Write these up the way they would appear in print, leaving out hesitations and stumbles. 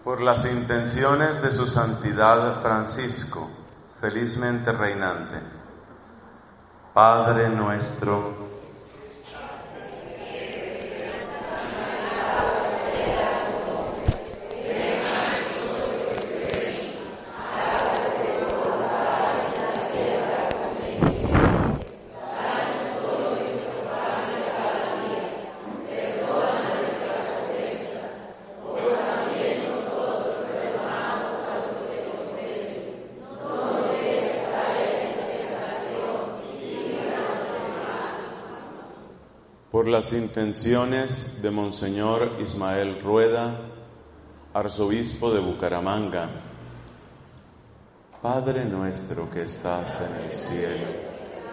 Por las intenciones de su santidad Francisco, felizmente reinante. Padre nuestro, por las intenciones de Monseñor Ismael Rueda, arzobispo de Bucaramanga. Padre nuestro que estás en el cielo,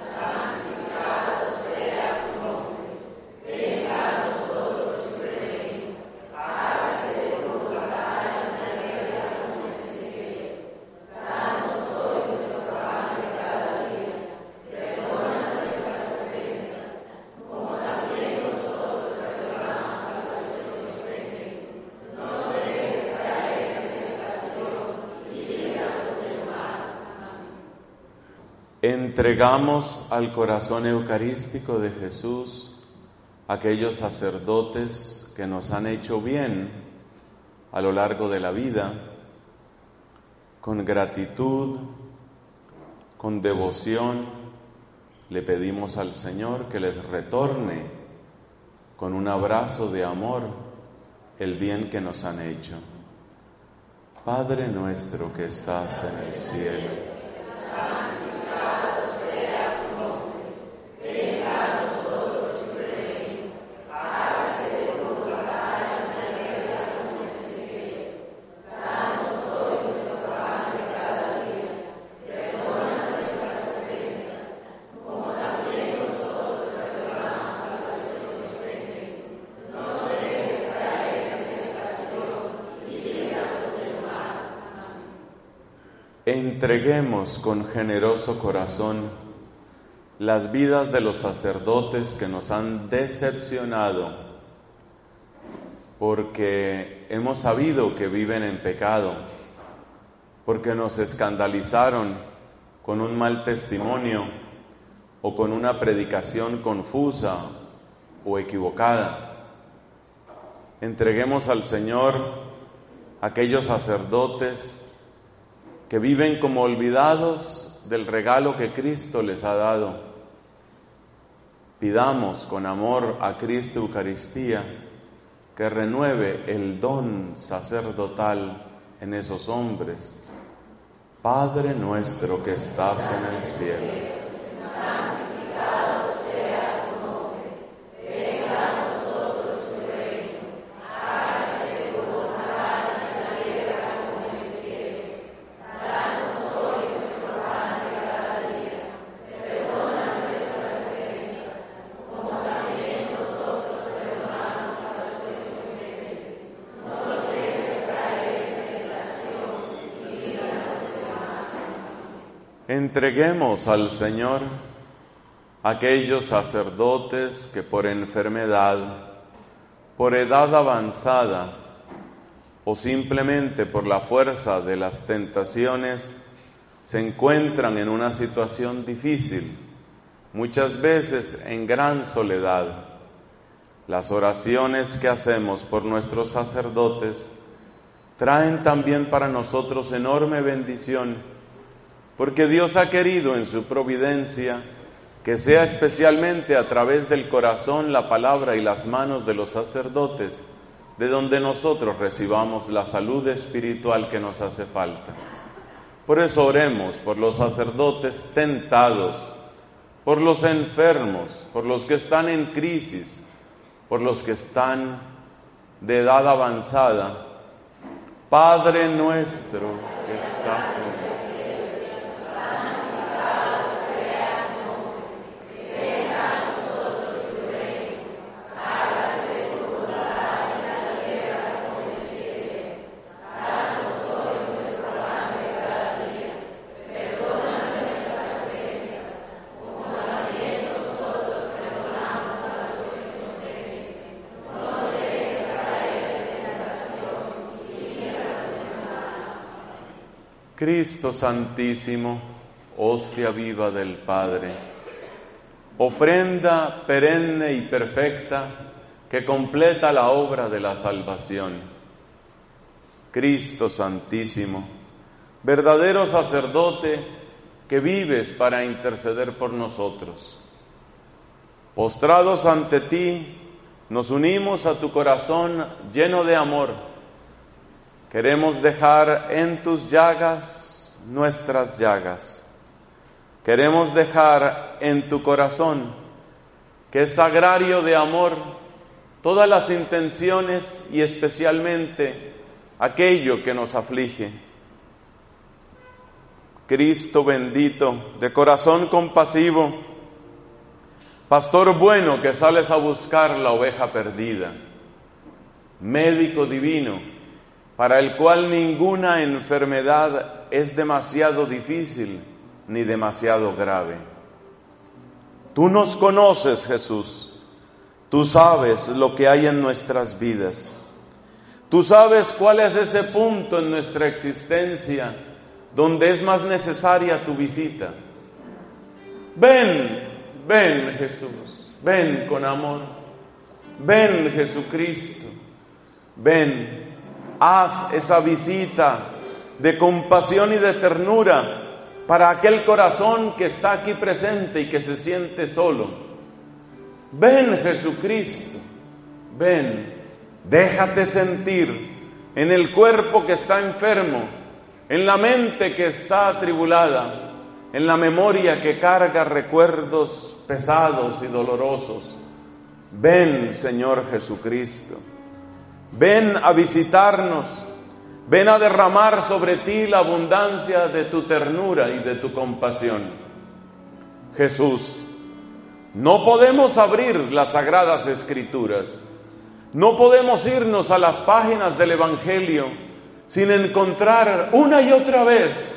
entregamos al corazón eucarístico de Jesús aquellos sacerdotes que nos han hecho bien a lo largo de la vida, con gratitud, con devoción. Le pedimos al Señor que les retorne con un abrazo de amor el bien que nos han hecho. Padre nuestro que estás en el cielo, entreguemos con generoso corazón las vidas de los sacerdotes que nos han decepcionado porque hemos sabido que viven en pecado, porque nos escandalizaron con un mal testimonio o con una predicación confusa o equivocada. Entreguemos al Señor aquellos sacerdotes que viven como olvidados del regalo que Cristo les ha dado. Pidamos con amor a Cristo Eucaristía que renueve el don sacerdotal en esos hombres. Padre nuestro que estás en el cielo, entreguemos al Señor aquellos sacerdotes que por enfermedad, por edad avanzada o simplemente por la fuerza de las tentaciones se encuentran en una situación difícil, muchas veces en gran soledad. Las oraciones que hacemos por nuestros sacerdotes traen también para nosotros enorme bendición, porque Dios ha querido en su providencia que sea especialmente a través del corazón, la palabra y las manos de los sacerdotes, de donde nosotros recibamos la salud espiritual que nos hace falta. Por eso oremos por los sacerdotes tentados, por los enfermos, por los que están en crisis, por los que están de edad avanzada. Padre nuestro que estás en el cielo, Cristo Santísimo, hostia viva del Padre, ofrenda perenne y perfecta que completa la obra de la salvación. Cristo Santísimo, verdadero sacerdote que vives para interceder por nosotros. Postrados ante ti, nos unimos a tu corazón lleno de amor. Queremos dejar en tus llagas nuestras llagas. Queremos dejar en tu corazón, que es sagrario de amor, todas las intenciones y especialmente aquello que nos aflige. Cristo bendito, de corazón compasivo, pastor bueno que sales a buscar la oveja perdida, médico divino, para el cual ninguna enfermedad es demasiado difícil ni demasiado grave. Tú nos conoces, Jesús. Tú sabes lo que hay en nuestras vidas. Tú sabes cuál es ese punto en nuestra existencia donde es más necesaria tu visita. Ven, ven, Jesús. Ven con amor. Ven, Jesucristo. Ven. Haz esa visita de compasión y de ternura para aquel corazón que está aquí presente y que se siente solo. Ven, Jesucristo, ven, déjate sentir en el cuerpo que está enfermo, en la mente que está atribulada, en la memoria que carga recuerdos pesados y dolorosos. Ven, Señor Jesucristo. Ven a visitarnos, ven a derramar sobre ti la abundancia de tu ternura y de tu compasión. Jesús, no podemos abrir las Sagradas Escrituras, no podemos irnos a las páginas del Evangelio sin encontrar una y otra vez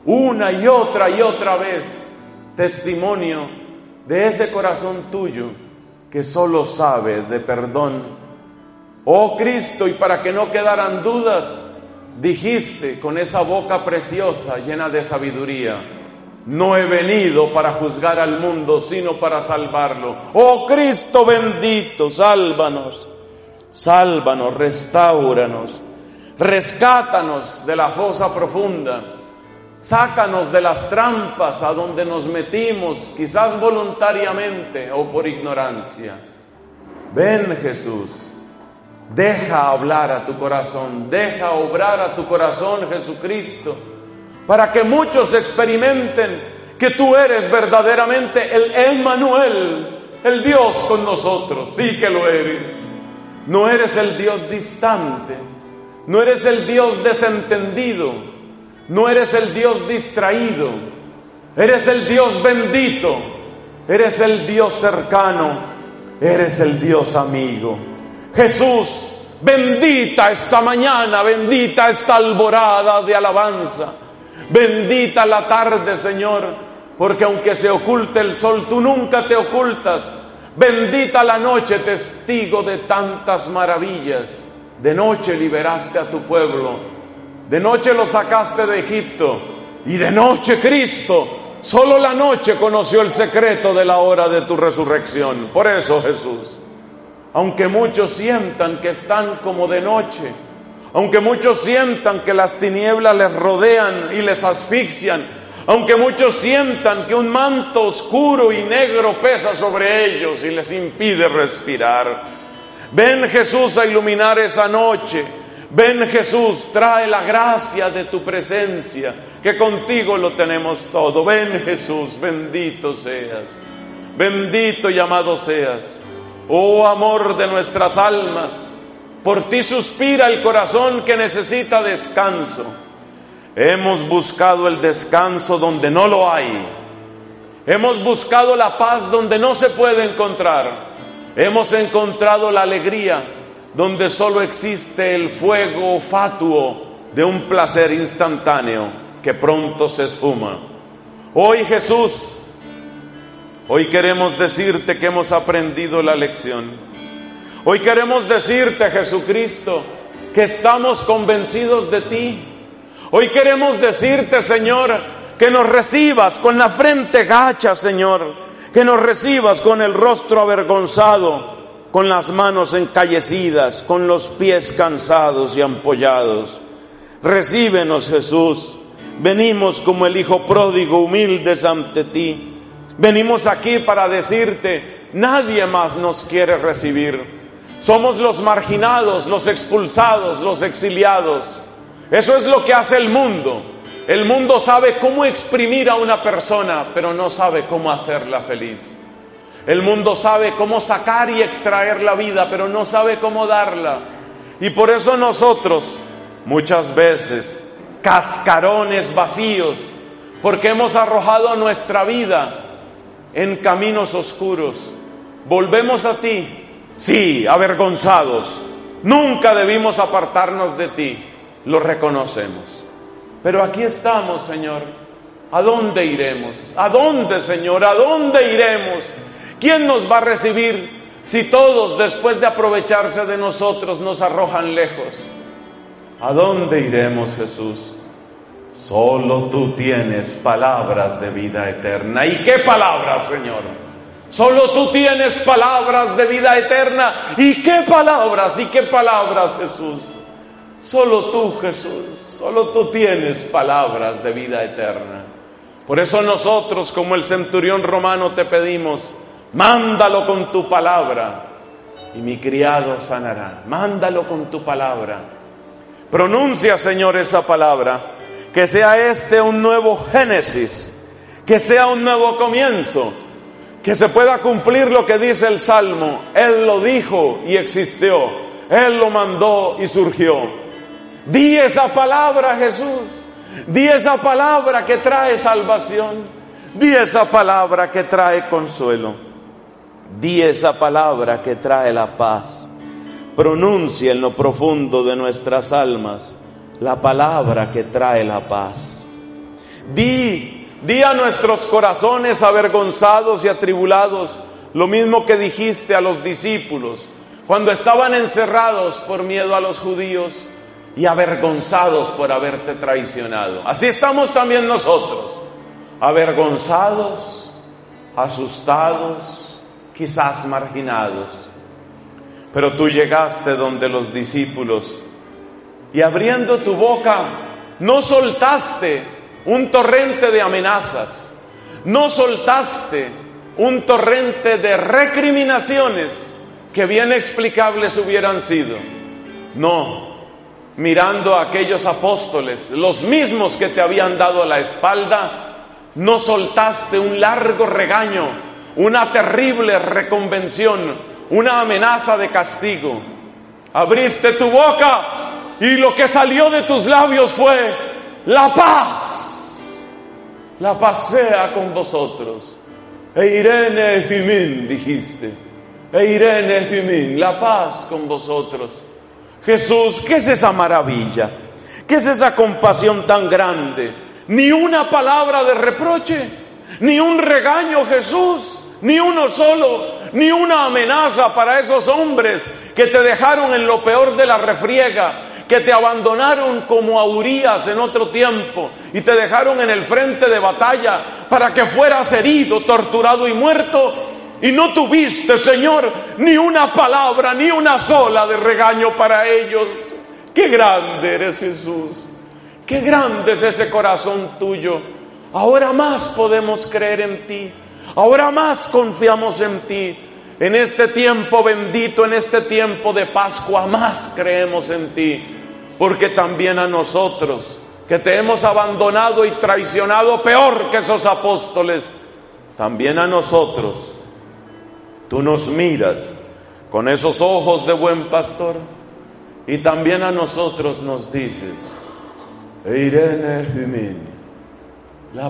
testimonio de ese corazón tuyo que solo sabe de perdón. Oh Cristo, y para que no quedaran dudas, dijiste con esa boca preciosa, llena de sabiduría: no he venido para juzgar al mundo, sino para salvarlo. Oh Cristo bendito, sálvanos, sálvanos, restáuranos, rescátanos de la fosa profunda, sácanos de las trampas a donde nos metimos, quizás voluntariamente o por ignorancia. Ven, Jesús. Deja hablar a tu corazón, deja obrar a tu corazón, Jesucristo, para que muchos experimenten que tú eres verdaderamente el Emmanuel, el Dios con nosotros. Sí que lo eres. No eres el Dios distante, no eres el Dios desentendido, no eres el Dios distraído, eres el Dios bendito, eres el Dios cercano, eres el Dios amigo. Jesús, bendita esta mañana, bendita esta alborada de alabanza, bendita la tarde, Señor, porque aunque se oculte el sol, tú nunca te ocultas. Bendita la noche, testigo de tantas maravillas. De noche liberaste a tu pueblo, de noche lo sacaste de Egipto, y de noche, Cristo, solo la noche conoció el secreto de la hora de tu resurrección. Por eso, Jesús, aunque muchos sientan que están como de noche, aunque muchos sientan que las tinieblas les rodean y les asfixian, aunque muchos sientan que un manto oscuro y negro pesa sobre ellos y les impide respirar, ven, Jesús, a iluminar esa noche. Ven, Jesús, trae la gracia de tu presencia, que contigo lo tenemos todo. Ven, Jesús, bendito seas, bendito y amado seas. Oh amor de nuestras almas, por ti suspira el corazón que necesita descanso. Hemos buscado el descanso donde no lo hay. Hemos buscado la paz donde no se puede encontrar. Hemos encontrado la alegría donde solo existe el fuego fatuo de un placer instantáneo que pronto se esfuma. Hoy, Jesús, hoy queremos decirte que hemos aprendido la lección. Hoy queremos decirte, Jesucristo, que estamos convencidos de ti. Hoy queremos decirte, Señor, que nos recibas con la frente gacha, Señor, que nos recibas con el rostro avergonzado, con las manos encallecidas, con los pies cansados y ampollados. Recíbenos, Jesús. Venimos como el hijo pródigo, humildes ante ti. Venimos aquí para decirte, nadie más nos quiere recibir. Somos los marginados, los expulsados, los exiliados. Eso es lo que hace el mundo. El mundo sabe cómo exprimir a una persona, pero no sabe cómo hacerla feliz. El mundo sabe cómo sacar y extraer la vida, pero no sabe cómo darla. Y por eso nosotros, muchas veces, cascarones vacíos, porque hemos arrojado nuestra vida en caminos oscuros, volvemos a ti, sí, avergonzados. Nunca debimos apartarnos de ti, lo reconocemos. Pero aquí estamos, Señor. ¿A dónde iremos? ¿A dónde, Señor? ¿A dónde iremos? ¿Quién nos va a recibir si todos, después de aprovecharse de nosotros, nos arrojan lejos? ¿A dónde iremos, Jesús? Solo tú tienes palabras de vida eterna. ¿Y qué palabras, Señor? Solo tú tienes palabras de vida eterna. ¿Y qué palabras? ¿Y qué palabras, Jesús? Solo tú, Jesús. Solo tú tienes palabras de vida eterna. Por eso nosotros, como el centurión romano, te pedimos, mándalo con tu palabra y mi criado sanará. Mándalo con tu palabra. Pronuncia, Señor, esa palabra. Que sea este un nuevo Génesis, que sea un nuevo comienzo, que se pueda cumplir lo que dice el Salmo. Él lo dijo y existió, Él lo mandó y surgió. Di esa palabra, Jesús, di esa palabra que trae salvación, di esa palabra que trae consuelo, di esa palabra que trae la paz. Pronuncia en lo profundo de nuestras almas la palabra que trae la paz. Di a nuestros corazones avergonzados y atribulados lo mismo que dijiste a los discípulos cuando estaban encerrados por miedo a los judíos y avergonzados por haberte traicionado. Así estamos también nosotros, avergonzados, asustados, quizás marginados. Pero tú llegaste donde los discípulos y abriendo tu boca, no soltaste un torrente de amenazas, no soltaste un torrente de recriminaciones que bien explicables hubieran sido. No, mirando a aquellos apóstoles, los mismos que te habían dado la espalda, no soltaste un largo regaño, una terrible reconvención, una amenaza de castigo. Abriste tu boca y lo que salió de tus labios fue la paz. La paz sea con vosotros. Eirene Himin, dijiste. Eirene Himin, la paz con vosotros. Jesús, ¿qué es esa maravilla? ¿Qué es esa compasión tan grande? Ni una palabra de reproche, ni un regaño, Jesús, ni uno solo, ni una amenaza para esos hombres que te dejaron en lo peor de la refriega, que te abandonaron como a Urías en otro tiempo y te dejaron en el frente de batalla para que fueras herido, torturado y muerto, y no tuviste, Señor, ni una palabra, ni una sola de regaño para ellos. ¡Qué grande eres, Jesús! ¡Qué grande es ese corazón tuyo! Ahora más podemos creer en ti, ahora más confiamos en ti. En este tiempo bendito, en este tiempo de Pascua, más creemos en ti, porque también a nosotros, que te hemos abandonado y traicionado peor que esos apóstoles, también a nosotros, tú nos miras con esos ojos de buen pastor, y también a nosotros nos dices, Eirene Himin, la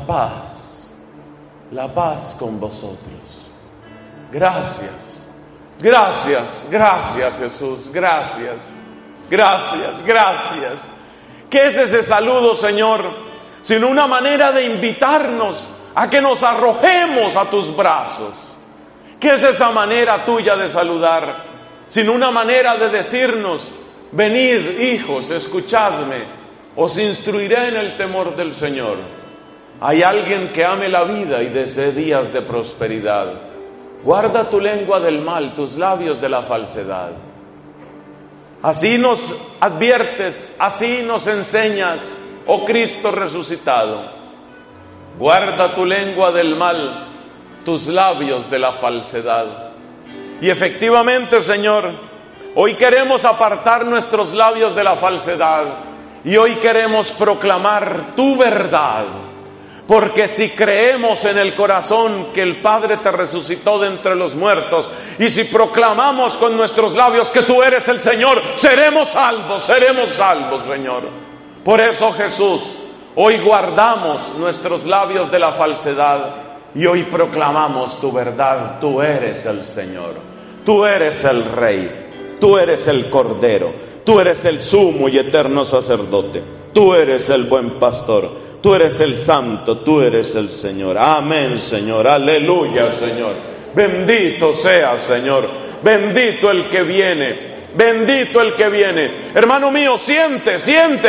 paz con vosotros. Gracias, gracias, gracias, Jesús, gracias, gracias, gracias. ¿Qué es ese saludo, Señor? Sino una manera de invitarnos a que nos arrojemos a tus brazos. ¿Qué es esa manera tuya de saludar? Sino una manera de decirnos, venid, hijos, escuchadme, Os instruiré en el temor del Señor. Hay alguien que ame la vida y desee días de prosperidad. Guarda tu lengua del mal, tus labios de la falsedad. Así nos adviertes, así nos enseñas, oh Cristo resucitado. Guarda tu lengua del mal, tus labios de la falsedad. Y efectivamente, Señor, hoy queremos apartar nuestros labios de la falsedad y hoy queremos proclamar tu verdad. Porque si creemos en el corazón que el Padre te resucitó de entre los muertos, y si proclamamos con nuestros labios que tú eres el Señor, seremos salvos, Señor. Por eso, Jesús, hoy guardamos nuestros labios de la falsedad y hoy proclamamos tu verdad. Tú eres el Señor, tú eres el Rey, tú eres el Cordero, tú eres el sumo y eterno sacerdote, tú eres el buen pastor. Tú eres el Santo, tú eres el Señor. Amén, Señor. Aleluya, Señor. Bendito sea, Señor. Bendito el que viene. Bendito el que viene. Hermano mío, siente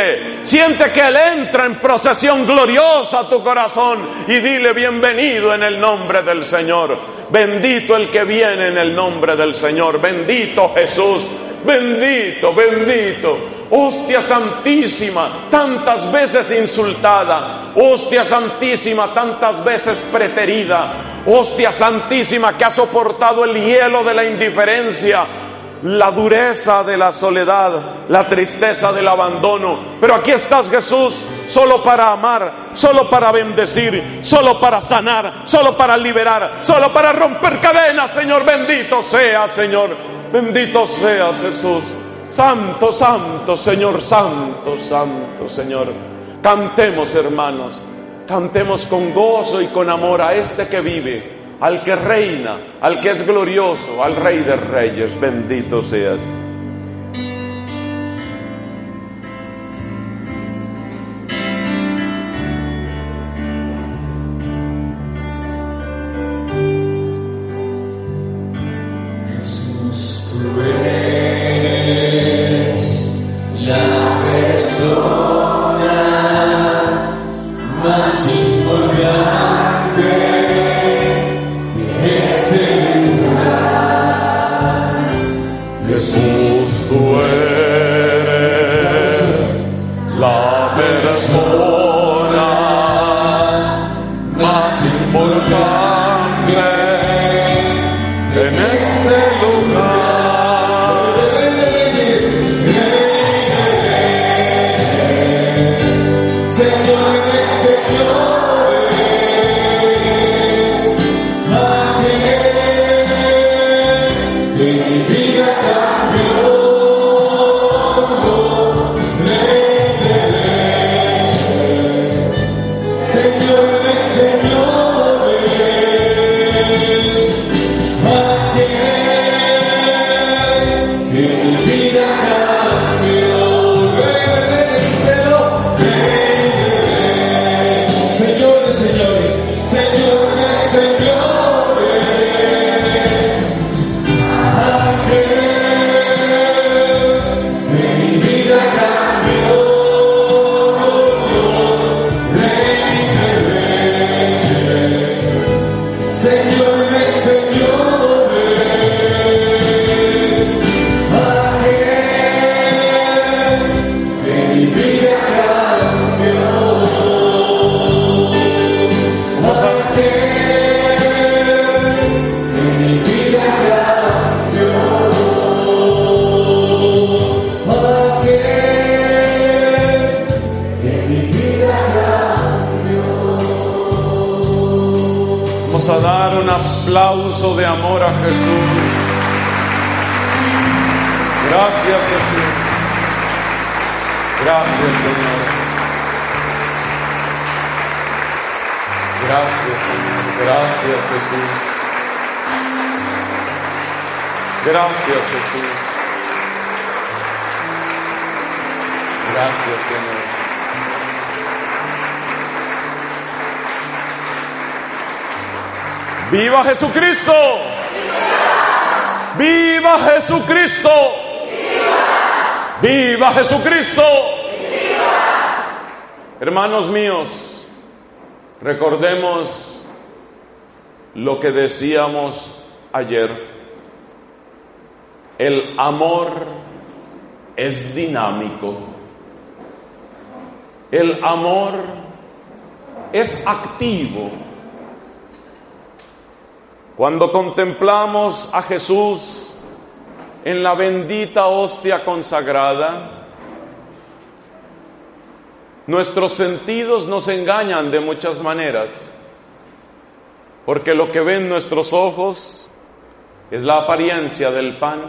que Él entra en procesión gloriosa a tu corazón y dile bienvenido en el nombre del Señor. Bendito el que viene en el nombre del Señor. Bendito Jesús. Bendito, bendito. Hostia santísima, tantas veces insultada. Hostia santísima, tantas veces preterida. Hostia santísima que ha soportado el hielo de la indiferencia, la dureza de la soledad, la tristeza del abandono. Pero aquí estás, Jesús, solo para amar, solo para bendecir, solo para sanar, solo para liberar, solo para romper cadenas, Señor. Bendito seas, Señor. Bendito seas, Jesús. Santo, santo, Señor, santo, santo, Señor. Cantemos, hermanos, cantemos con gozo y con amor a este que vive, al que reina, al que es glorioso, al Rey de Reyes. Bendito seas. Aplauso de amor a Jesús. Gracias, Jesús. Gracias, Señor. Gracias, Señor. Gracias, Jesús. Gracias, Jesús. Gracias, Señor. ¡Viva Jesucristo! ¡Viva Jesucristo! ¡Viva Jesucristo! Hermanos míos, recordemos lo que decíamos ayer. El amor es dinámico. El amor es activo. Cuando contemplamos a Jesús en la bendita hostia consagrada, nuestros sentidos nos engañan de muchas maneras, porque lo que ven nuestros ojos es la apariencia del pan,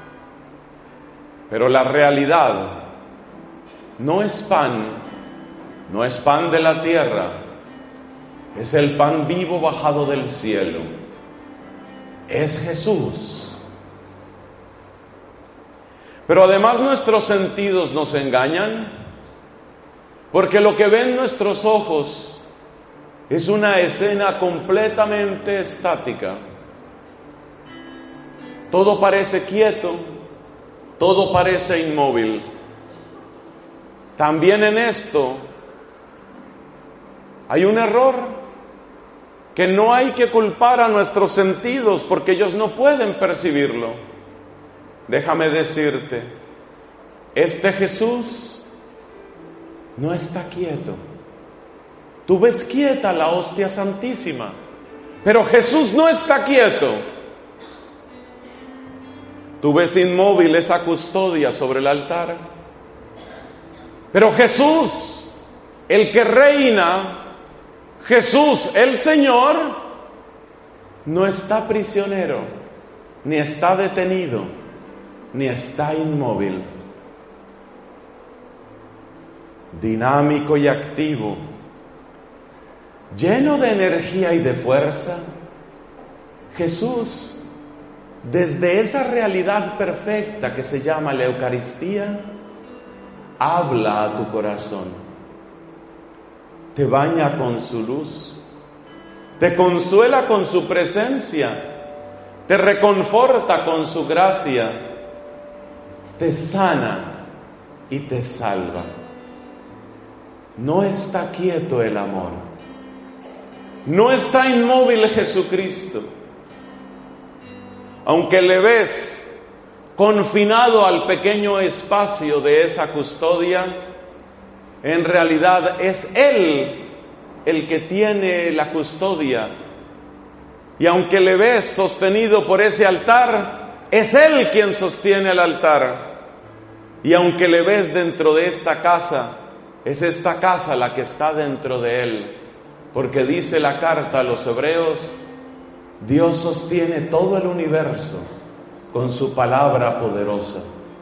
pero la realidad no es pan de la tierra, es el pan vivo bajado del cielo, es Jesús. Pero además nuestros sentidos nos engañan, porque lo que ven nuestros ojos es una escena completamente estática. Todo parece quieto, todo parece inmóvil. También en esto hay un error, que no hay que culpar a nuestros sentidos porque ellos no pueden percibirlo. Déjame decirte, este Jesús no está quieto. Tú ves quieta la hostia santísima, pero Jesús no está quieto. Tú ves inmóvil esa custodia sobre el altar, pero Jesús, el que reina, Jesús, el Señor, no está prisionero, ni está detenido, ni está inmóvil. Dinámico y activo, lleno de energía y de fuerza, Jesús, desde esa realidad perfecta que se llama la Eucaristía, habla a tu corazón, te baña con su luz, te consuela con su presencia, te reconforta con su gracia, te sana y te salva. No está quieto el amor, no está inmóvil Jesucristo. Aunque le ves confinado al pequeño espacio de esa custodia, en realidad es Él el que tiene la custodia. Y aunque le ves sostenido por ese altar, es Él quien sostiene el altar. Y aunque le ves dentro de esta casa, es esta casa la que está dentro de Él, porque dice la carta a los Hebreos, Dios sostiene todo el universo con su palabra poderosa.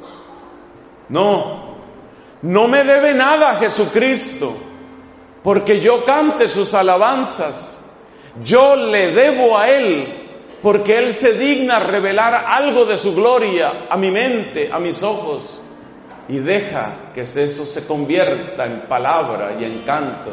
No me debe nada Jesucristo, porque yo cante sus alabanzas. Yo le debo a Él, porque Él se digna revelar algo de su gloria a mi mente, a mis ojos. Y deja que eso se convierta en palabra y en canto.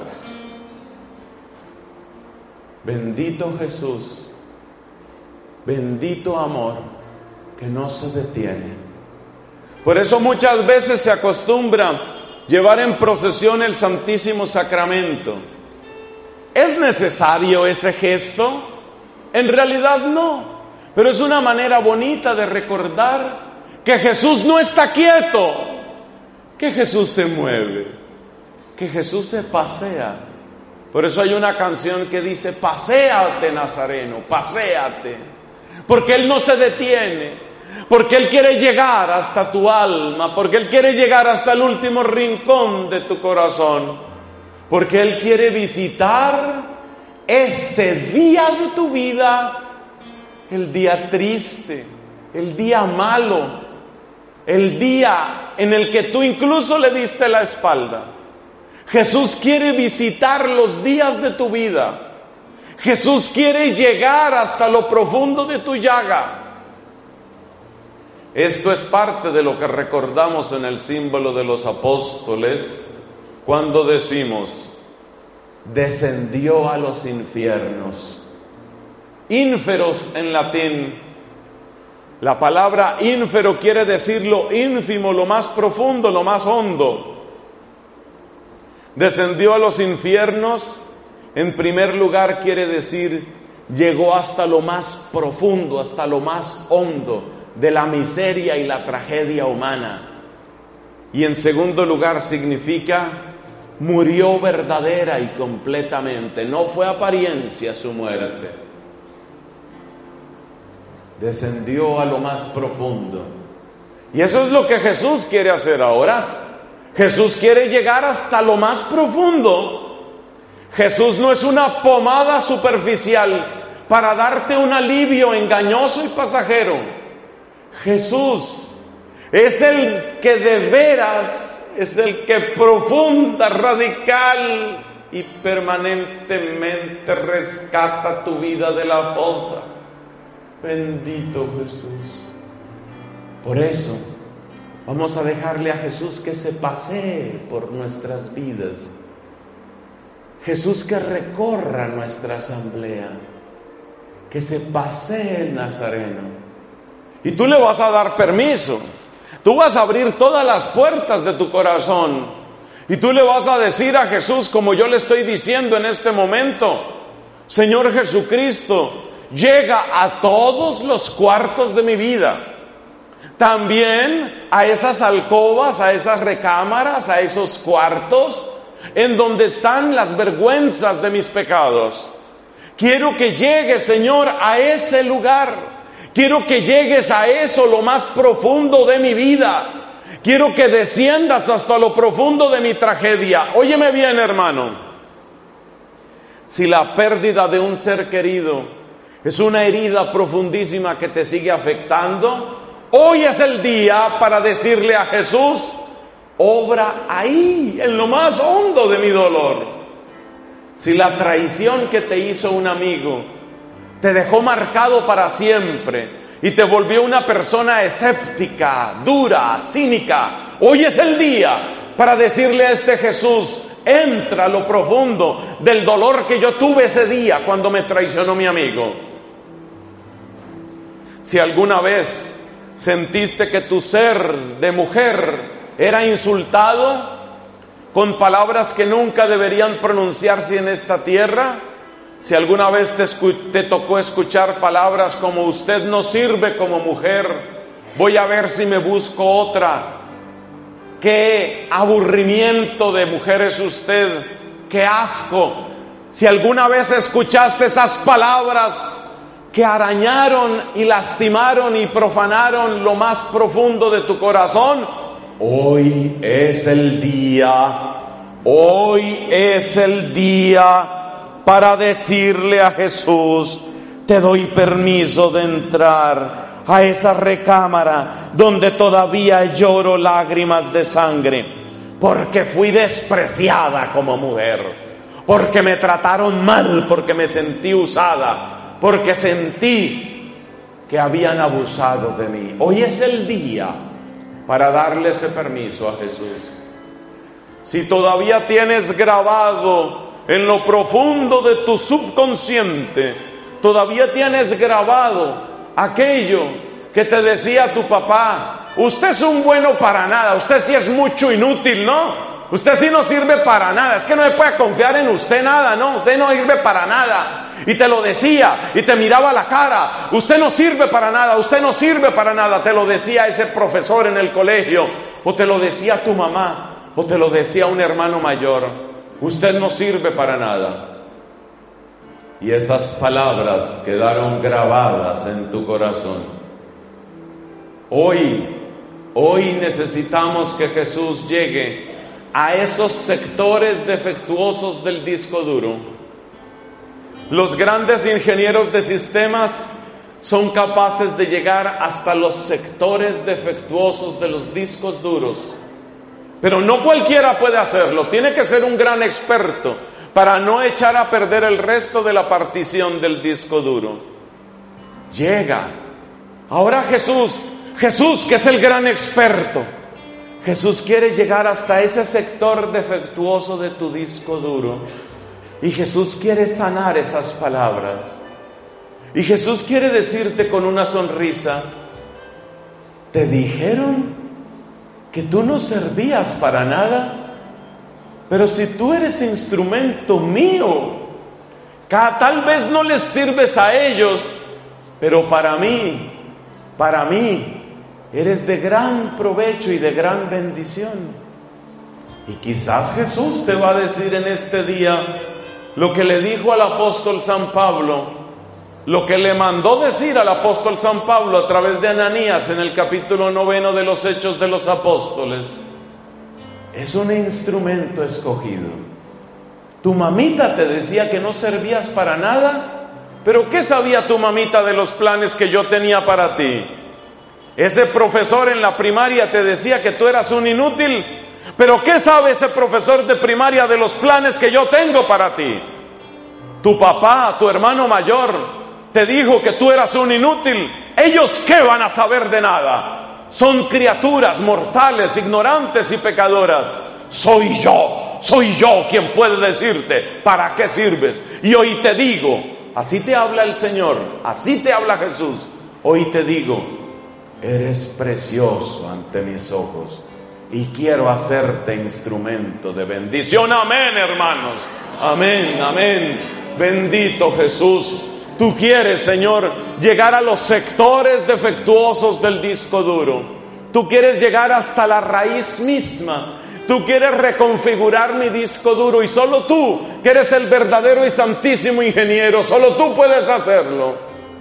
Bendito Jesús, bendito amor que no se detiene. Por eso muchas veces se acostumbra llevar en procesión el Santísimo Sacramento. ¿Es necesario ese gesto? En realidad no, pero es una manera bonita de recordar que Jesús no está quieto, que Jesús se mueve, que Jesús se pasea. Por eso hay una canción que dice, paséate Nazareno, paséate, porque Él no se detiene, porque Él quiere llegar hasta tu alma, porque Él quiere llegar hasta el último rincón de tu corazón, porque Él quiere visitar ese día de tu vida, el día triste, el día malo, el día en el que tú incluso le diste la espalda. Jesús quiere visitar los días de tu vida. Jesús quiere llegar hasta lo profundo de tu llaga. Esto es parte de lo que recordamos en el símbolo de los apóstoles cuando decimos, descendió a los infiernos. Ínferos en latín. La palabra ínfero quiere decir lo ínfimo, lo más profundo, lo más hondo. Descendió a los infiernos, en primer lugar quiere decir, llegó hasta lo más profundo, hasta lo más hondo de la miseria y la tragedia humana. Y en segundo lugar significa, murió verdadera y completamente, no fue apariencia su muerte. Descendió a lo más profundo. Y eso es lo que Jesús quiere hacer ahora. Jesús quiere llegar hasta lo más profundo. Jesús no es una pomada superficial para darte un alivio engañoso y pasajero. Jesús es el que de veras, es el que profunda, radical y permanentemente rescata tu vida de la fosa. Bendito Jesús. Por eso vamos a dejarle a Jesús que se pasee por nuestras vidas. Jesús que recorra nuestra asamblea, que se pasee el Nazareno. Y tú le vas a dar permiso. Tú vas a abrir todas las puertas de tu corazón. Y tú le vas a decir a Jesús, como yo le estoy diciendo en este momento: Señor Jesucristo, llega a todos los cuartos de mi vida. También a esas alcobas, a esas recámaras, a esos cuartos en donde están las vergüenzas de mis pecados. Quiero que llegues, Señor, a ese lugar. Quiero que llegues a eso, lo más profundo de mi vida. Quiero que desciendas hasta lo profundo de mi tragedia. Óyeme bien, hermano. Si la pérdida de un ser querido es una herida profundísima que te sigue afectando, hoy es el día para decirle a Jesús: obra ahí, en lo más hondo de mi dolor. Si la traición que te hizo un amigo te dejó marcado para siempre y te volvió una persona escéptica, dura, cínica, hoy es el día para decirle a este Jesús: entra a lo profundo del dolor que yo tuve ese día cuando me traicionó mi amigo. Si alguna vez sentiste que tu ser de mujer era insultado con palabras que nunca deberían pronunciarse en esta tierra, si alguna vez te tocó escuchar palabras como: usted no sirve como mujer, voy a ver si me busco otra, qué aburrimiento de mujer es usted, qué asco. Si alguna vez escuchaste esas palabras que arañaron y lastimaron y profanaron lo más profundo de tu corazón, hoy es el día para decirle a Jesús: te doy permiso de entrar a esa recámara donde todavía lloro lágrimas de sangre, porque fui despreciada como mujer, porque me trataron mal, porque me sentí usada, porque sentí que habían abusado de mí. Hoy es el día para darle ese permiso a Jesús. Si todavía tienes grabado en lo profundo de tu subconsciente, todavía tienes grabado aquello que te decía tu papá: usted es un bueno para nada, usted sí es mucho inútil, ¿no? Usted sí no sirve para nada, es que no se puede confiar en usted nada, ¿no? Usted no sirve para nada. Y te lo decía, y te miraba a la cara: usted no sirve para nada, usted no sirve para nada. Te lo decía ese profesor en el colegio, o te lo decía tu mamá, o te lo decía un hermano mayor: usted no sirve para nada. Y esas palabras quedaron grabadas en tu corazón. Hoy necesitamos que Jesús llegue a esos sectores defectuosos del disco duro. Los grandes ingenieros de sistemas son capaces de llegar hasta los sectores defectuosos de los discos duros. Pero no cualquiera puede hacerlo, tiene que ser un gran experto para no echar a perder el resto de la partición del disco duro. Llega. Ahora Jesús que es el gran experto, Jesús quiere llegar hasta ese sector defectuoso de tu disco duro. Y Jesús quiere sanar esas palabras. Y Jesús quiere decirte con una sonrisa: ¿te dijeron que tú no servías para nada? Pero si tú eres instrumento mío, tal vez no les sirves a ellos, pero para mí, eres de gran provecho y de gran bendición. Y quizás Jesús te va a decir en este día lo que le dijo al apóstol San Pablo, lo que le mandó decir al apóstol San Pablo a través de Ananías en el capítulo 9 de los Hechos de los Apóstoles. Es un instrumento escogido. Tu mamita te decía que no servías para nada, pero ¿qué sabía tu mamita de los planes que yo tenía para ti? Ese profesor en la primaria te decía que tú eras un inútil, pero ¿qué sabe ese profesor de primaria de los planes que yo tengo para ti? Tu papá, tu hermano mayor, te dijo que tú eras un inútil. ¿Ellos qué van a saber de nada? Son criaturas mortales, ignorantes y pecadoras. Soy yo quien puede decirte para qué sirves. Y hoy te digo, así te habla el Señor, así te habla Jesús. Hoy te digo, eres precioso ante mis ojos y quiero hacerte instrumento de bendición. Amén, hermanos. Amén, amén. Bendito Jesús. Tú quieres, Señor, llegar a los sectores defectuosos del disco duro. Tú quieres llegar hasta la raíz misma. Tú quieres reconfigurar mi disco duro y solo tú, que eres el verdadero y santísimo ingeniero, solo tú puedes hacerlo.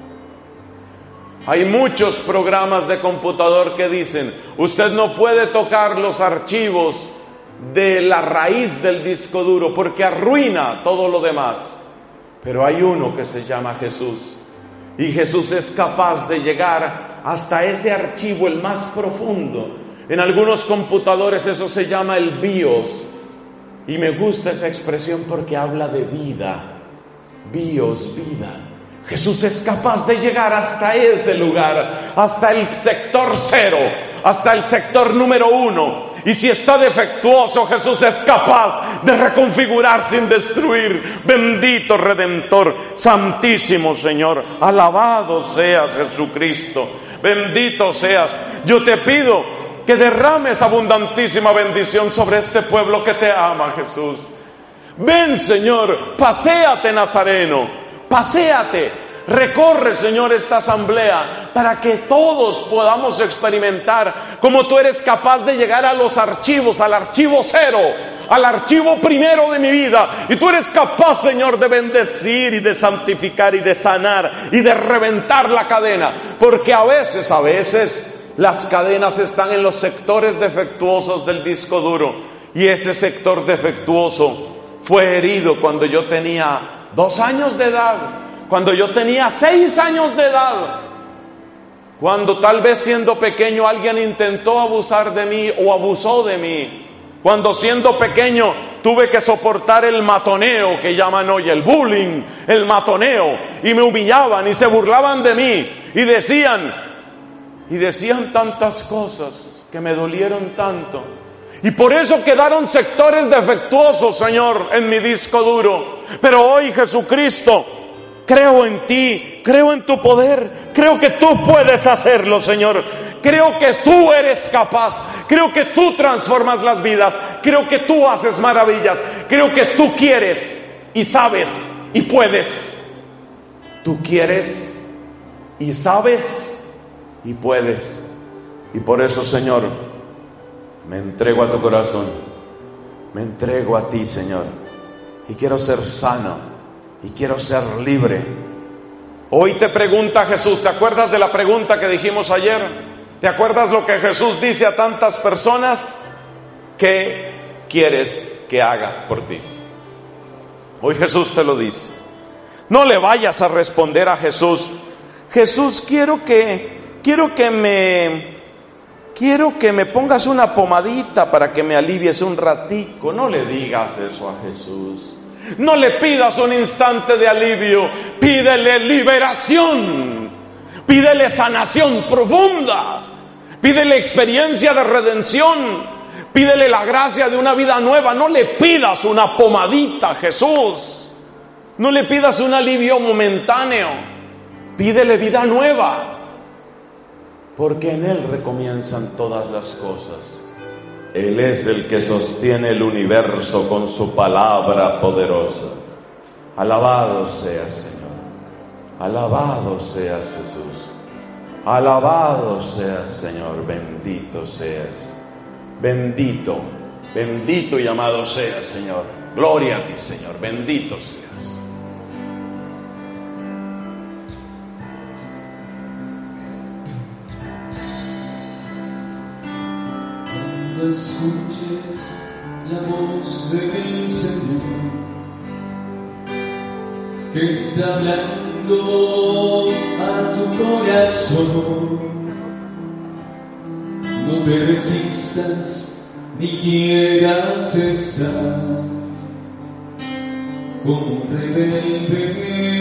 Hay muchos programas de computador que dicen, usted no puede tocar los archivos de la raíz del disco duro porque arruina todo lo demás. Pero hay uno que se llama Jesús, y Jesús es capaz de llegar hasta ese archivo, el más profundo. En algunos computadores eso se llama el BIOS, y me gusta esa expresión porque habla de vida. BIOS, vida. Jesús es capaz de llegar hasta ese lugar, hasta el sector 0, hasta el sector número 1. Y si está defectuoso, Jesús es capaz de reconfigurar sin destruir. Bendito Redentor, santísimo Señor, alabado seas Jesucristo, bendito seas. Yo te pido que derrames abundantísima bendición sobre este pueblo que te ama, Jesús. Ven, Señor, paséate, Nazareno, paséate. Recorre, Señor, esta asamblea para que todos podamos experimentar cómo tú eres capaz de llegar a los archivos, al archivo 0, al archivo primero de mi vida. Y tú eres capaz, Señor, de bendecir y de santificar y de sanar y de reventar la cadena. Porque a veces las cadenas están en los sectores defectuosos del disco duro. Y ese sector defectuoso fue herido cuando yo tenía 2 años de edad. Cuando yo tenía 6 años de edad, cuando tal vez siendo pequeño alguien intentó abusar de mí o abusó de mí, cuando siendo pequeño tuve que soportar el matoneo que llaman hoy, el bullying, el matoneo, y me humillaban y se burlaban de mí y decían tantas cosas que me dolieron tanto. Y por eso quedaron sectores defectuosos, Señor, en mi disco duro. Pero hoy, Jesucristo, creo en ti, creo en tu poder, creo que tú puedes hacerlo, Señor. Creo que tú eres capaz, creo que tú transformas las vidas, creo que tú haces maravillas, creo que tú quieres y sabes y puedes. Tú quieres y sabes y puedes. Y por eso, Señor, me entrego a tu corazón, me entrego a ti, Señor, y quiero ser sano. Y quiero ser libre. Hoy te pregunta Jesús, ¿te acuerdas de la pregunta que dijimos ayer? ¿Te acuerdas lo que Jesús dice a tantas personas? ¿Qué quieres que haga por ti? Hoy Jesús te lo dice. No le vayas a responder a Jesús, Jesús, quiero que me pongas una pomadita para que me alivies un ratico. No le digas eso a Jesús. No le pidas un instante de alivio, pídele liberación, pídele sanación profunda, pídele experiencia de redención, pídele la gracia de una vida nueva. No le pidas una pomadita a Jesús, no le pidas un alivio momentáneo, pídele vida nueva, porque en Él recomienzan todas las cosas. Él es el que sostiene el universo con su palabra poderosa. Alabado seas, Señor. Alabado seas, Jesús. Alabado seas, Señor. Bendito seas. Bendito, bendito y amado seas, Señor. Gloria a ti, Señor. Bendito seas. Cuando escuches la voz del Señor que está hablando a tu corazón, no te resistas ni quieras estar como un rebelde,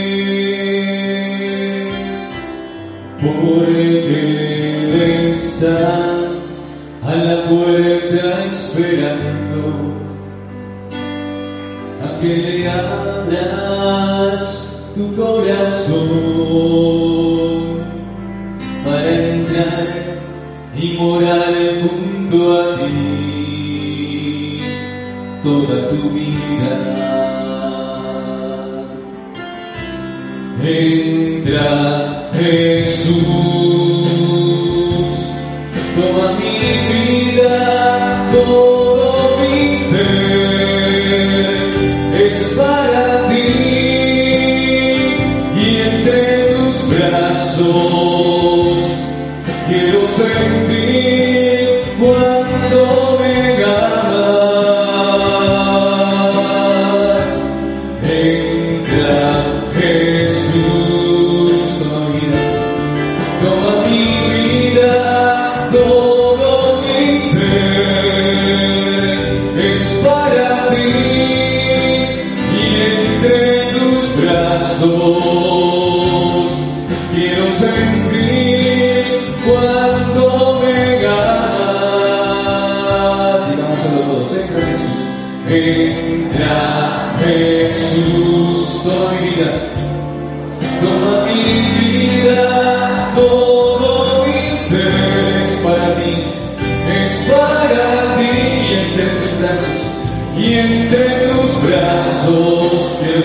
porque Él está a la puerta esperando a que le abras tu corazón para entrar y morar junto a ti toda tu vida. Entra, Jesús, toma mi vida, todo mi ser es para ti, y entre tus brazos quiero sentir cuando me amas. Entra, Jesús, toma mi vida, todo mi ser es para ti, y entre tus brazos quiero sentir cuando me amas. Digamos solo todos, entra Jesús. Entra Jesús, toda mi vida, toma mi vida, todo mi ser es para ti, y entre tus brazos quiero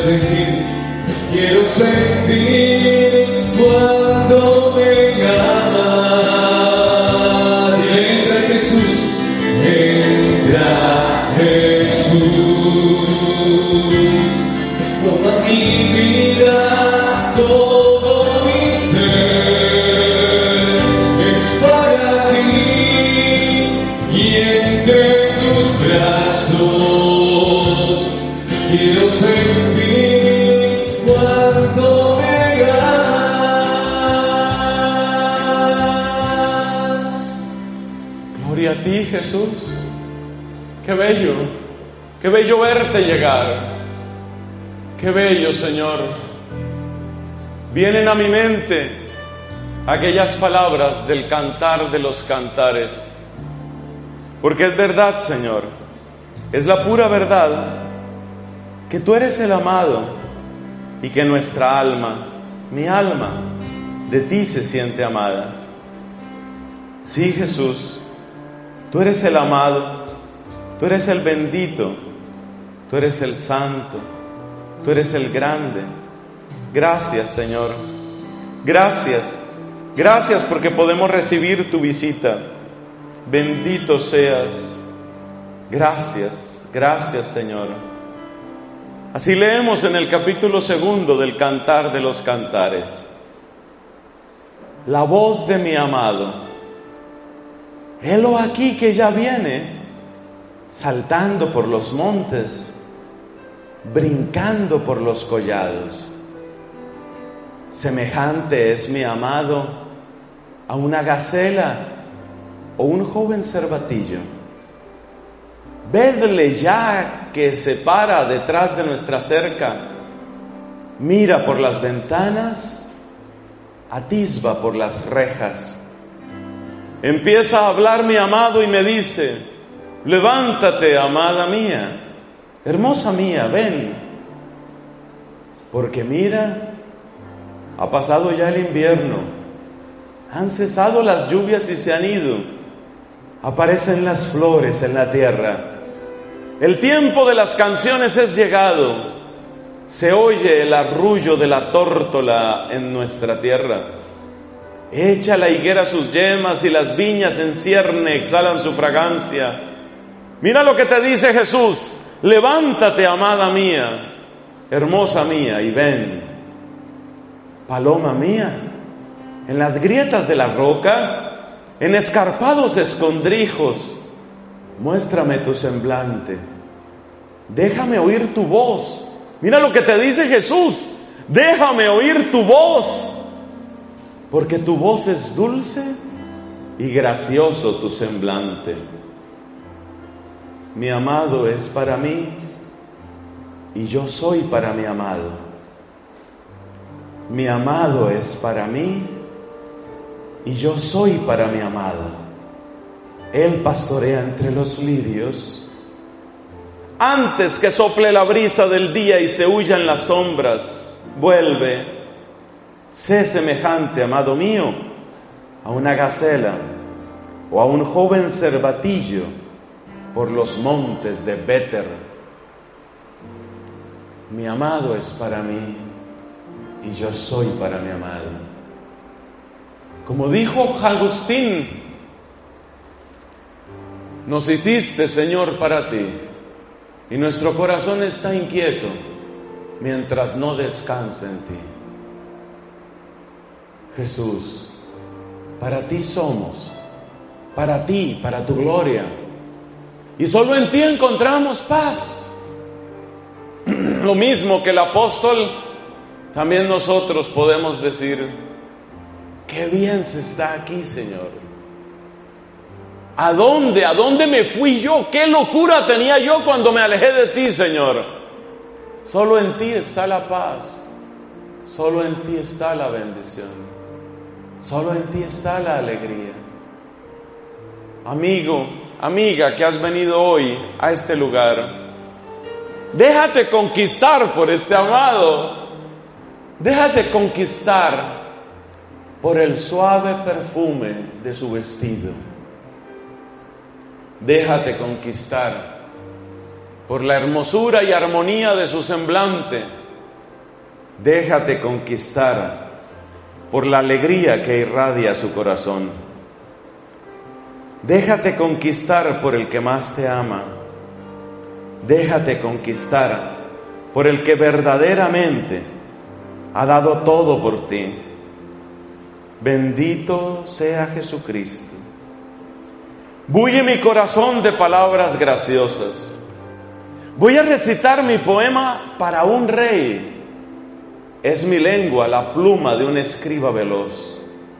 sentir cuando me amas. Y entra Jesús, toma mi vida, todo mi ser es para ti, y entre tus brazos quiero sentir cuando me amas. Gloria a ti, Jesús. Qué bello verte llegar. Qué bello, Señor. Vienen a mi mente aquellas palabras del Cantar de los Cantares. Porque es verdad, Señor, es la pura verdad que tú eres el amado y que nuestra alma, mi alma, de ti se siente amada. Sí, Jesús, tú eres el amado, tú eres el bendito, tú eres el santo, tú eres el grande. Gracias, Señor. Gracias. Gracias porque podemos recibir tu visita. Bendito seas. Gracias. Gracias, Señor. Así leemos en el capítulo 2 del Cantar de los Cantares. La voz de mi amado. Helo aquí que ya viene, saltando por los montes, brincando por los collados. Semejante es mi amado a una gacela o un joven cervatillo. Vedle ya que se para detrás de nuestra cerca, mira por las ventanas, atisba por las rejas. Empieza a hablar mi amado y me dice: levántate, amada mía, hermosa mía, ven. Porque mira, ha pasado ya el invierno, han cesado las lluvias y se han ido, Aparecen las flores en la tierra. El tiempo de las canciones es llegado. Se oye el arrullo de la tórtola en nuestra tierra. Echa la higuera sus yemas y las viñas en cierne exhalan su fragancia. Mira lo que te dice Jesús: levántate, amada mía, hermosa mía, y ven. Paloma mía, en las grietas de la roca, en escarpados escondrijos, muéstrame tu semblante. Déjame oír tu voz. Mira lo que te dice Jesús: déjame oír tu voz, porque tu voz es dulce y gracioso tu semblante. Mi amado es para mí y yo soy para mi amado. Mi amado es para mí y yo soy para mi amado. Él pastorea entre los lirios. Antes que sople la brisa del día y se huyan las sombras, vuelve. Sé semejante, amado mío, a una gacela o a un joven cervatillo por los montes de Béter. Mi amado es para mí y yo soy para mi amado. Como dijo Agustín, nos hiciste, Señor, para ti, y nuestro corazón está inquieto mientras no descansa en ti. Jesús, para ti somos, para ti, para tu gloria, y solo en ti encontramos paz. Lo mismo que el apóstol, también nosotros podemos decir: qué bien se está aquí, Señor. ¿A dónde me fui yo? ¿Qué locura tenía yo cuando me alejé de ti, Señor? Solo en ti está la paz, solo en ti está la bendición, solo en ti está la alegría. Amigo, amiga que has venido hoy a este lugar, déjate conquistar por este amado. Déjate conquistar por el suave perfume de su vestido. Déjate conquistar por la hermosura y armonía de su semblante. Déjate conquistar por la alegría que irradia su corazón. Déjate conquistar por el que más te ama. Déjate conquistar por el que verdaderamente ha dado todo por ti. Bendito sea Jesucristo. Bulle mi corazón de palabras graciosas. Voy a recitar mi poema para un rey. Es mi lengua la pluma de un escriba veloz.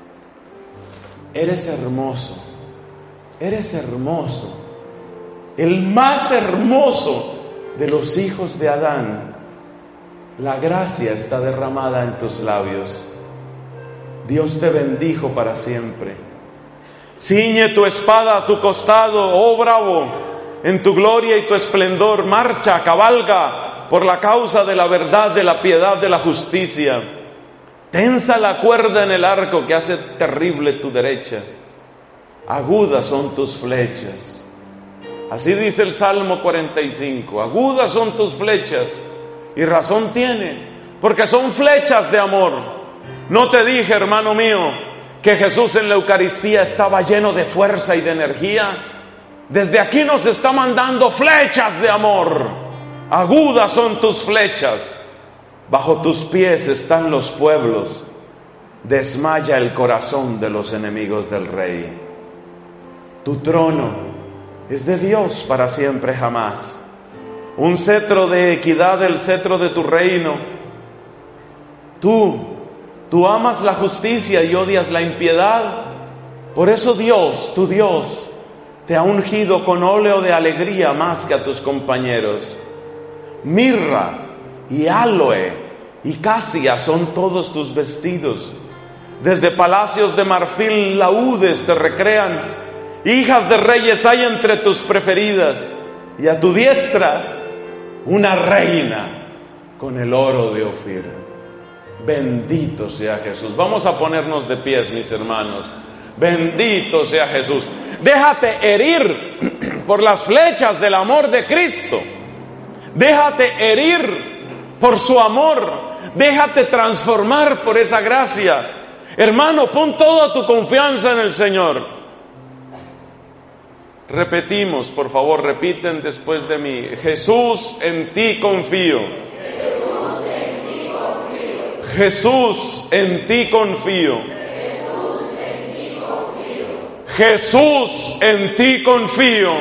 Eres hermoso, eres hermoso, el más hermoso de los hijos de Adán. La gracia está derramada en tus labios. Dios te bendijo para siempre. Ciñe tu espada a tu costado, oh bravo, en tu gloria y tu esplendor. Marcha, cabalga por la causa de la verdad, de la piedad, de la justicia. Tensa la cuerda en el arco que hace terrible tu derecha. Agudas son tus flechas. Así dice el Salmo 45. Agudas son tus flechas. Y razón tiene, porque son flechas de amor. ¿No te dije, hermano mío, que Jesús en la Eucaristía estaba lleno de fuerza y de energía? Desde aquí nos está mandando flechas de amor. Agudas son tus flechas. Bajo tus pies están los pueblos. Desmaya el corazón de los enemigos del Rey. Tu trono es de Dios para siempre jamás. Un cetro de equidad, el cetro de tu reino. Tú amas la justicia y odias la impiedad. Por eso Dios, tu Dios, te ha ungido con óleo de alegría más que a tus compañeros. Mirra y áloe y casia son todos tus vestidos. Desde palacios de marfil laúdes te recrean. Hijas de reyes hay entre tus preferidas. Y a tu diestra una reina con el oro de Ofir. Bendito sea Jesús. Vamos a ponernos de pies, mis hermanos. Bendito sea Jesús. Déjate herir por las flechas del amor de Cristo. Déjate herir por su amor. Déjate transformar por esa gracia. Hermano, pon toda tu confianza en el Señor. Repetimos, por favor, repiten después de mí. Jesús, en ti confío. Jesús, en ti confío. Jesús, en ti confío.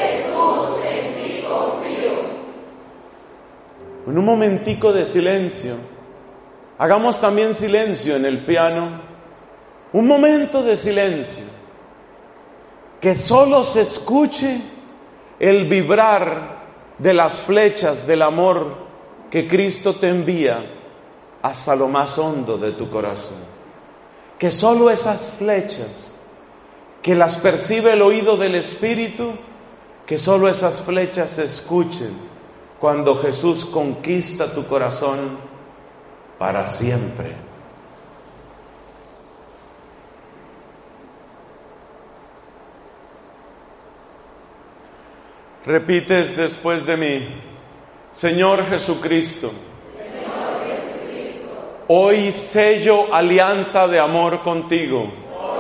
En un momentico de silencio, hagamos también silencio en el piano, un momento de silencio, que solo se escuche el vibrar de las flechas del amor que Cristo te envía hasta lo más hondo de tu corazón. Que solo esas flechas, que las percibe el oído del Espíritu, que solo esas flechas se escuchen cuando Jesús conquista tu corazón para siempre. Repites después de mí: Señor Jesucristo, hoy sello alianza de amor contigo.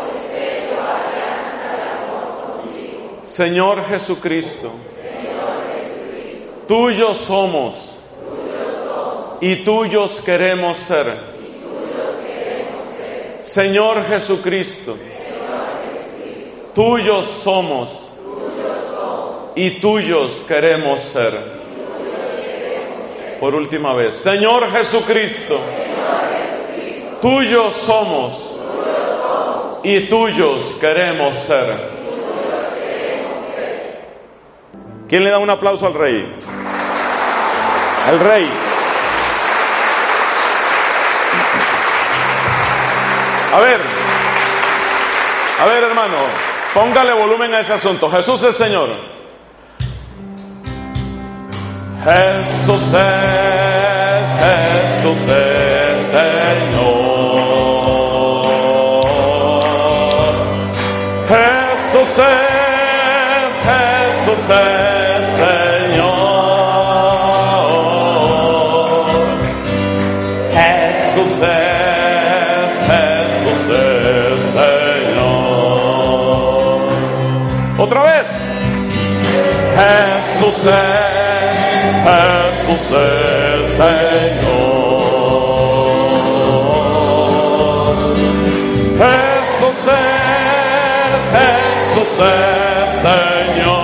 Señor Jesucristo, tuyos somos y tuyos queremos ser. Señor Jesucristo, tuyos somos y tuyos queremos ser. Por última vez, Señor Jesucristo, tuyos somos y tuyos queremos ser. ¿Quién le da un aplauso al Rey? El Rey. A ver, hermano, póngale volumen a ese asunto. Jesús es Señor. Jesús es Señor. Jesús es Señor. Jesús es Señor. Otra vez. Jesús es Señor. Jesús es Señor.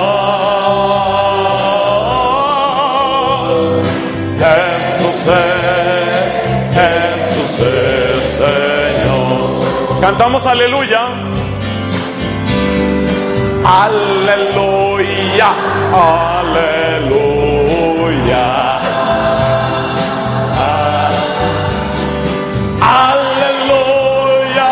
Jesús es Señor. Cantamos aleluya. Aleluya. Aleluya. Aleluya.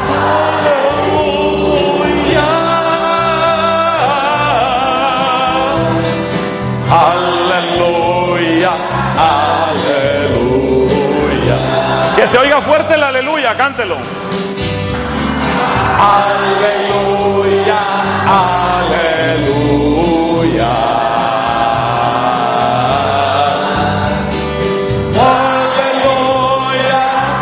Aleluya. Aleluya. Que se oiga fuerte la aleluya, cántelo. Aleluya, aleluya. Aleluya,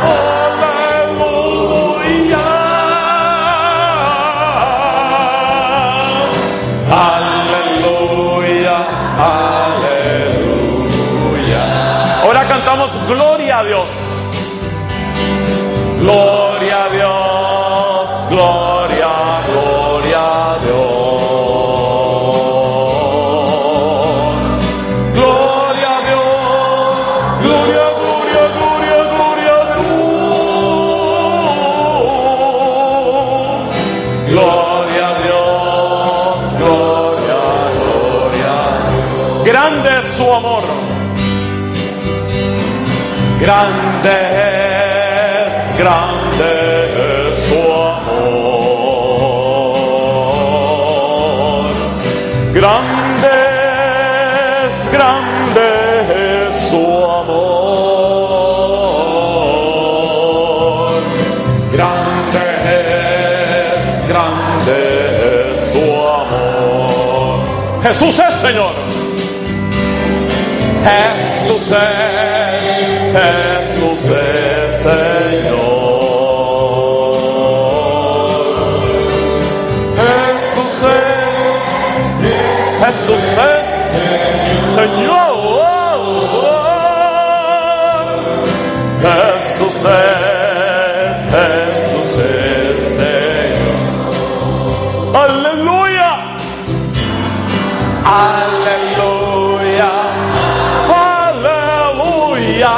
aleluya. Aleluya, aleluya. Ahora cantamos gloria a Dios. Gloria a Dios, gloria, gloria a Dios. Gloria a Dios, gloria, gloria, gloria, gloria a Dios. Gloria a Dios, gloria, gloria a Dios. Grande es su amor. Grande es su amor. Grande es su amor. Grande es su amor. Jesús es Señor. Jesús es Señor. Jesús es Señor. Jesús es Señor. Aleluya. Aleluya. Aleluya.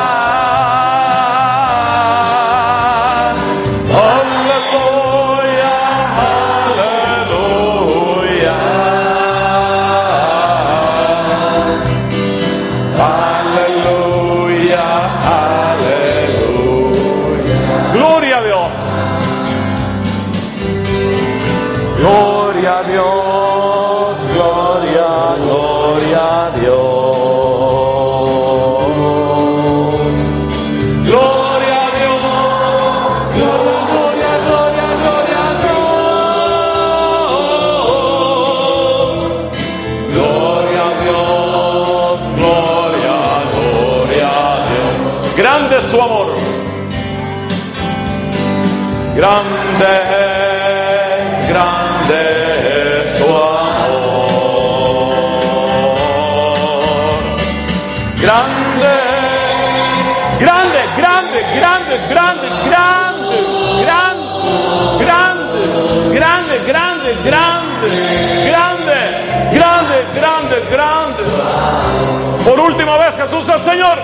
Grande es su amor, grande es su amor, grande, grande, grande, grande, grande, grande, grande, grande, grande, grande, grande, grande, grande, grande. Por última vez, Jesús es Señor.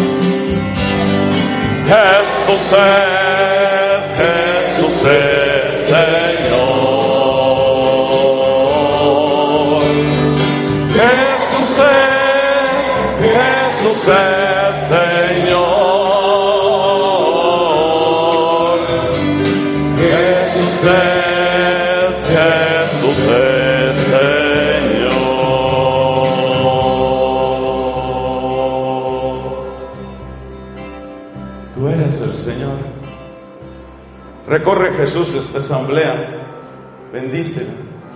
Jesús es Señor. Jesús es Señor. Jesús es Señor. Tú eres el Señor. Recorre, Jesús, esta asamblea. Bendícela.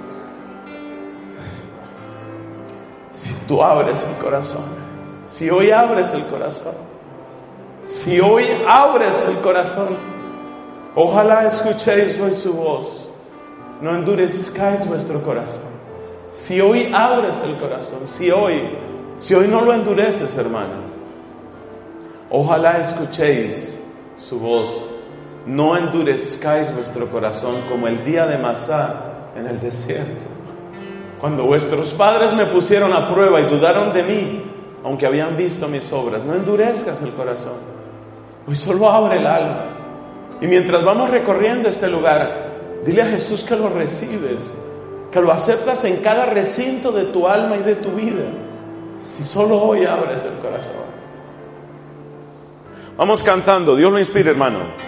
Si tú abres el corazón, si hoy abres el corazón, si hoy abres el corazón, ojalá escuchéis hoy su voz. No endurezcáis vuestro corazón. Si hoy abres el corazón, si hoy no lo endureces, hermano, ojalá escuchéis su voz. No endurezcáis vuestro corazón como el día de Masá en el desierto, cuando vuestros padres me pusieron a prueba y dudaron de mí, aunque habían visto mis obras. No endurezcas el corazón. Hoy solo abre el alma. Y mientras vamos recorriendo este lugar, dile a Jesús que lo recibes, que lo aceptas en cada recinto de tu alma y de tu vida. Si solo hoy abres el corazón. Vamos cantando. Dios lo inspire, hermano.